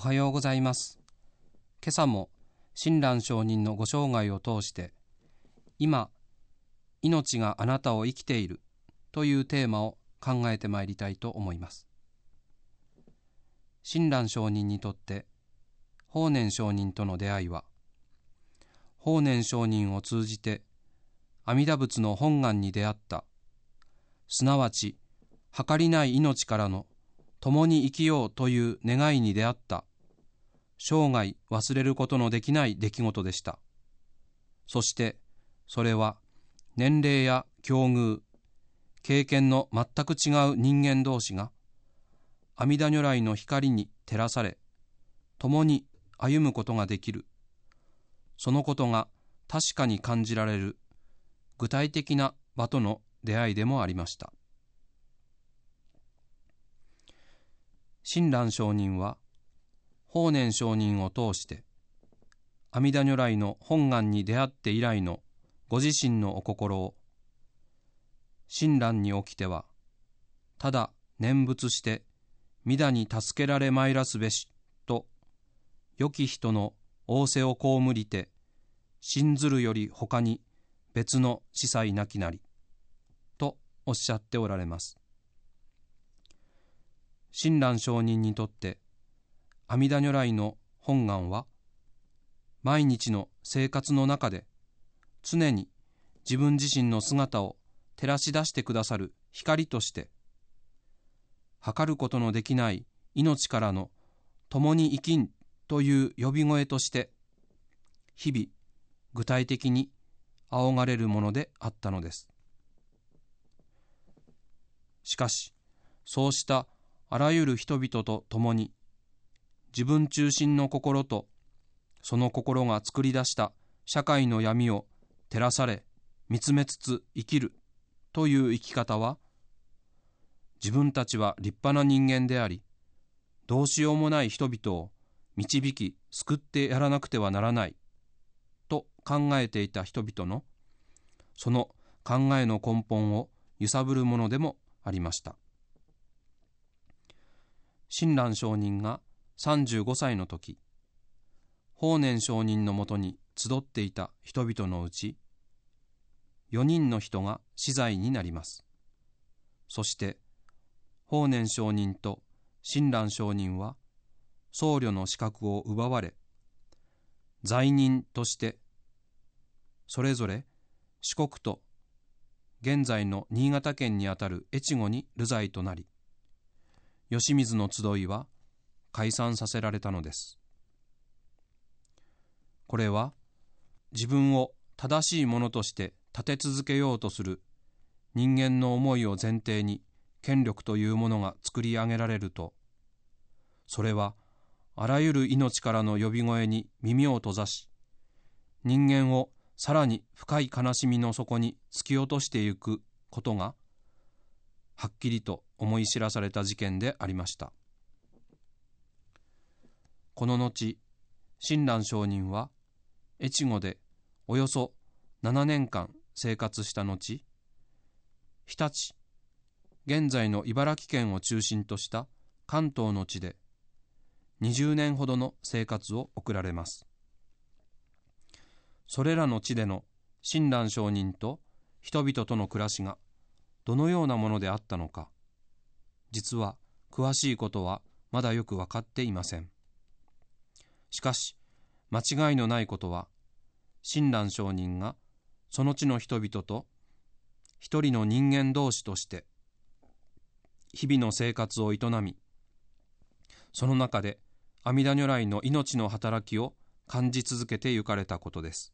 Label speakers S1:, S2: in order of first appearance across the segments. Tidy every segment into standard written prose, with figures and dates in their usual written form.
S1: おはようございます。今朝も親鸞上人のご生涯を通して、今、命があなたを生きているというテーマを考えてまいりたいと思います。親鸞上人にとって法然上人との出会いは、法然上人を通じて阿弥陀仏の本願に出会った、すなわち計りない命からの共に生きようという願いに出会った、生涯忘れることのできない出来事でした。そしてそれは年齢や境遇、経験の全く違う人間同士が阿弥陀如来の光に照らされ、共に歩むことができる、そのことが確かに感じられる具体的な場との出会いでもありました。親鸞上人は法然上人を通して阿弥陀如来の本願に出会って以来のご自身のお心を、親鸞におきてはただ念仏して弥陀に助けられまいらすべしと、良き人の仰せを被りて信ずるより他に別の司祭なきなりとおっしゃっておられます。親鸞上人にとって阿弥陀如来の本願は、毎日の生活の中で常に自分自身の姿を照らし出してくださる光として、測ることのできない命からの共に生きんという呼び声として、日々具体的に仰がれるものであったのです。しかし、そうしたあらゆる人々と共に、自分中心の心とその心が作り出した社会の闇を照らされ見つめつつ生きるという生き方は、自分たちは立派な人間であり、どうしようもない人々を導き救ってやらなくてはならないと考えていた人々の、その考えの根本を揺さぶるものでもありました。親鸞上人が35歳の時、法然上人のもとに集っていた人々のうち、4人の人が死罪になります。そして法然上人と親鸞上人は僧侶の資格を奪われ、罪人としてそれぞれ四国と現在の新潟県にあたる越後に流罪となり、吉水の集いは解散させられたのです。これは自分を正しいものとして立て続けようとする人間の思いを前提に権力というものが作り上げられると、それはあらゆる命からの呼び声に耳を閉ざし、人間をさらに深い悲しみの底に突き落としていくことがはっきりと思い知らされた事件でありました。この後、親鸞上人は越後でおよそ7年間生活した後、日立、現在の茨城県を中心とした関東の地で20年ほどの生活を送られます。それらの地での親鸞上人と人々との暮らしがどのようなものであったのか、実は詳しいことはまだよく分かっていません。しかし間違いのないことは、親鸞上人がその地の人々と一人の人間同士として日々の生活を営み、その中で阿弥陀如来の命の働きを感じ続けてゆかれたことです。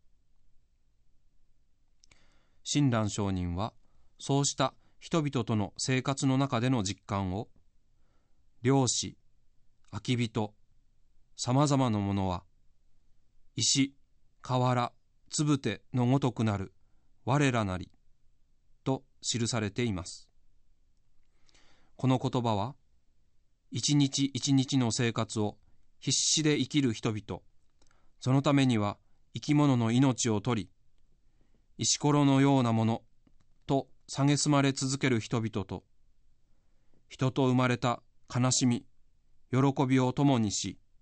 S1: 親鸞上人はそうした人々との生活の中での実感を、漁師、空き人、さまざまなものは石、瓦、つぶてのごとくなる我らなりと記されています。この言葉は、一日一日の生活を必死で生きる人々、そのためには生き物の命を取り、石ころのようなものと蔑まれ続ける人々と、人と生まれた悲しみ、喜びを共にし、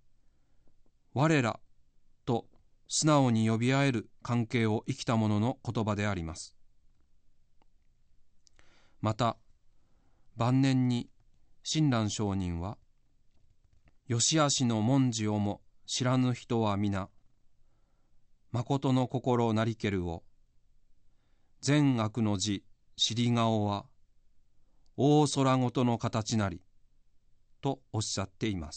S1: 我らと素直に呼び合える関係を生きた者の言葉であります。また晩年に親鸞上人は、よしあしの文字をも知らぬ人は皆、誠の心なりけるを、善悪の字尻顔は、大空ごとの形なり、とおっしゃっています。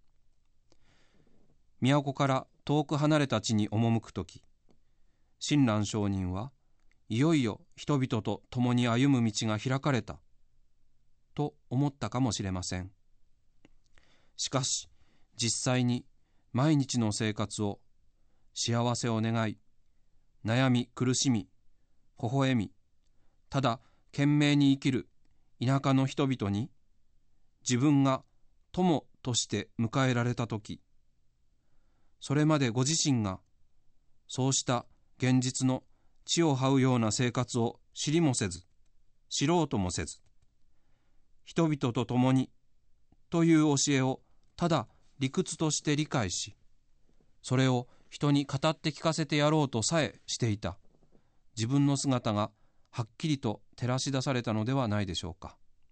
S1: 都から遠く離れた地に赴くとき、親鸞上人はいよいよ人々と共に歩む道が開かれたと思ったかもしれません。しかし実際に毎日の生活を幸せを願い、悩み苦しみ微笑み、ただ懸命に生きる田舎の人々に自分が友として迎えられたとき、それまでご自身がそうした現実の地を這うような生活を知りもせず、知ろうともせず、人々と共にという教えをただ理屈として理解し、それを人に語って聞かせてやろうとさえしていた自分の姿がはっきりと照らし出されたのではないでしょうか。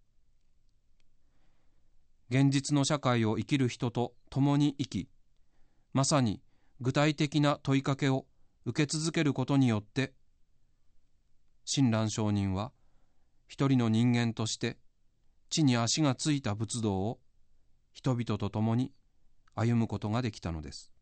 S1: 現実の社会を生きる人と共に生き、まさに具体的な問いかけを受け続けることによって、親鸞上人は一人の人間として地に足がついた仏道を人々と共に歩むことができたのです。